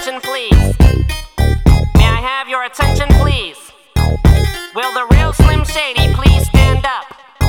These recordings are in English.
attention, please? May I have your attention, please? Will the real Slim Shady please stand up?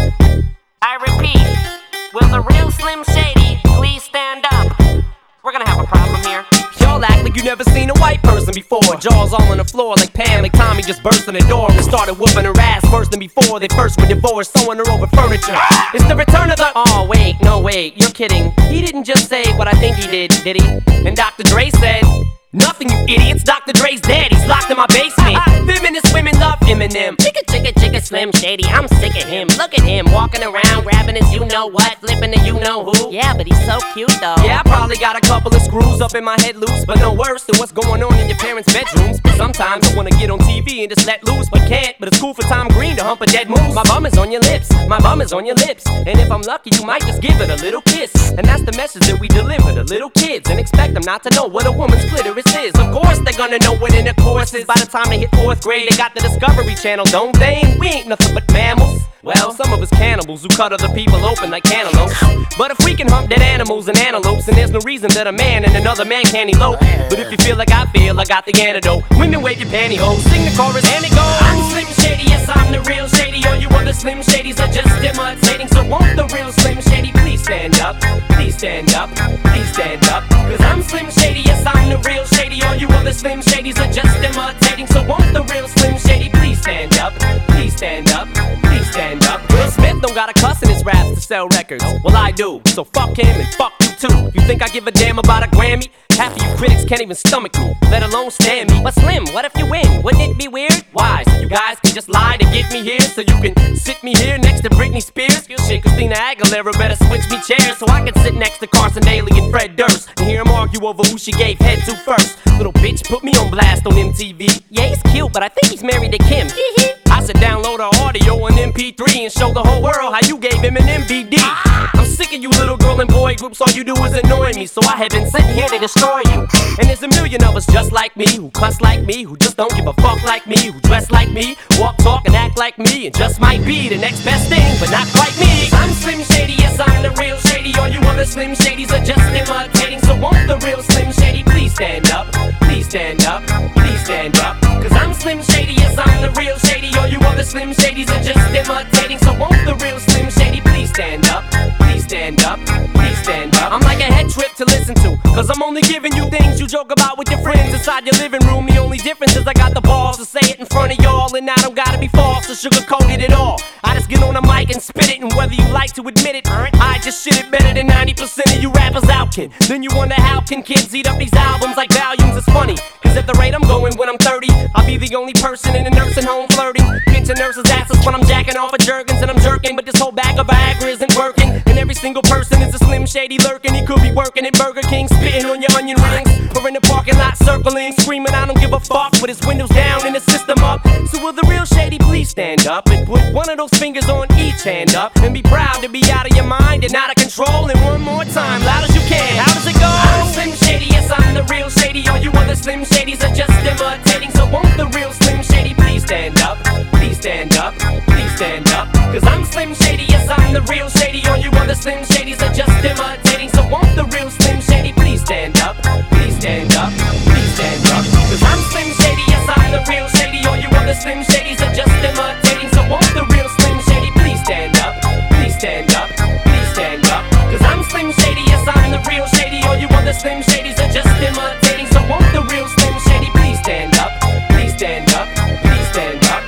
I repeat, will the real Slim Shady please stand up? We're gonna have a problem here. Y'all act like you never seen a white person before. Jaws all on the floor like Pam, like Tommy just burst in the door and started whooping her ass worse than before they first were divorced, sewing her over furniture. It's the return of the... Oh wait, no wait, you're kidding. He didn't just say what I think he did he? And Dr. Dre said, nothing, you idiots. Dr. Dre's dead, he's locked in my basement. Feminist women love Eminem. Chicka, Slim Shady, I'm sick of him. Look at him, walking around, grabbing his you-know-what, flipping the you-know-who. Yeah, but he's so cute though. Yeah, I probably got a couple of screws up in my head loose, but no worse than what's going on in your parents' bedrooms. But sometimes I wanna get on TV and just let loose, but can't. But it's cool for Tom Green to hump a dead moose. My bum is on your lips, my bum is on your lips. And if I'm lucky, you might just give it a little kiss. And that's the message that we deliver to little kids, and expect them not to know what a woman's clitoris is. Of course they're gonna know what intercourse is. By the time they hit 4th grade, they got the Discovery Channel, don't they? And we ain't nothing but mammals. Well, some of us cannibals who cut other people open like cantaloupes. But if we can hump dead animals and antelopes, then there's no reason that a man and another man can't elope. But if you feel like I feel, I got the antidote. Women wave your pantyhose, sing the chorus and it goes. I'm Slim Shady, yes I'm the real Shady. All you other Slim Shadys are just imitating. So won't the real Slim Shady please stand up? Please stand up, please stand up. Cause I'm Slim Shady, yes I'm the real Shady. All you other Slim Shadys are just imitating. So won't the real Slim Shady please stand up? Please stand up, please stand up. Will Smith don't got a cuss in his raps to sell records. Well I do, so fuck him and fuck you too. You think I give a damn about a Grammy? Half of you critics can't even stomach me, let alone stand me. But Slim, what if you win? Wouldn't it be weird? Why? So you guys can just lie to get me here, so you can sit me here next to Britney Spears? Shit, Christina Aguilera better switch me chairs so I can sit next to Carson Daly and Fred Durst and hear them argue over who she gave head to first. Little bitch put me on blast on MTV. Yeah, he's cute, but I think he's married to Kim. I should download her audio on MP3 and show the whole world how you gave him an MVD. I'm sick of you little girl and boy groups, all you do is annoy me. So I have been sitting here to destroy you. And there's a million of us just like me, who cuss like me, who just don't give a fuck like me, who dress like me, walk, talk, and act like me, and just might be the next best thing, but not quite me. I'm Slim Shady, yes I'm the real Shady. All you other Slim Shadys are just imitating. So won't the real Slim Shady please stand up? Please stand up, please stand up. Cause I'm Slim Shady, yes I'm the real Shady. All you other Slim Shadys are just imitating. So won't the real Slim Shady please stand up? Please stand up, please stand up. I'm like a head trip to listen to, cause I'm only giving you things you joke about with your friends inside your living room. The only difference is I got the balls to say it in front of y'all, and I don't gotta be false or sugarcoated at all. I just get on the mic and spit it, and whether you like to admit it, I just shit it better than 90% of you rappers out, kid. Then you wonder how can kids eat up these albums like volumes? It's funny, cause at the rate I'm going when I'm 30, I'll be the only person in a nursing home flirting. Pinching nurses' asses when I'm jacking off of Jergens and I'm jerking, but this whole bag of Viagra isn't working. And every single person is a Slim Shady lurking. He could be working at Burger King, spitting on your onion rings, or in the parking lot circling, screaming I don't give a fuck with his windows down and his system up. So will the real Shady please stand up and put one of those fingers on each hand up and be proud to be out of your mind and out of control? And one more time, loud as you can. How does it go? I'm Slim Shady, yes I'm the real Shady. All you other Slim Shadys are just imitating. So won't the real Slim Shady please stand up? Please stand up, please stand up. Cause I'm Slim Shady, yes I'm the real Shady. All you other Slim Shadys are just imitating. So won't the real Slim Shady please stand up? Please stand up, please stand up. Cause I'm Slim Shady, yes I'm the real Shady. All you other Slim Shadys are just imitating. So won't the real Slim Shady please stand up? Please stand up, please stand up. Cause I'm Slim Shady, yes I'm the real Shady. All you other Slim Shadys are just imitating. So won't the real Slim Shady please stand up? Please stand up, please stand up.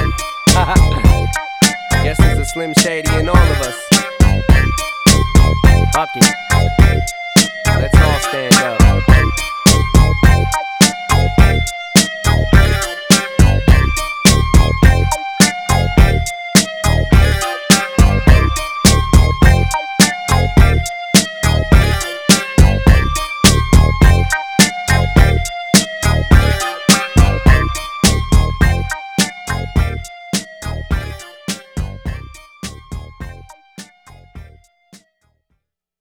Guess there's a Slim Shady in all of us. Fuck it. Let's all stand up.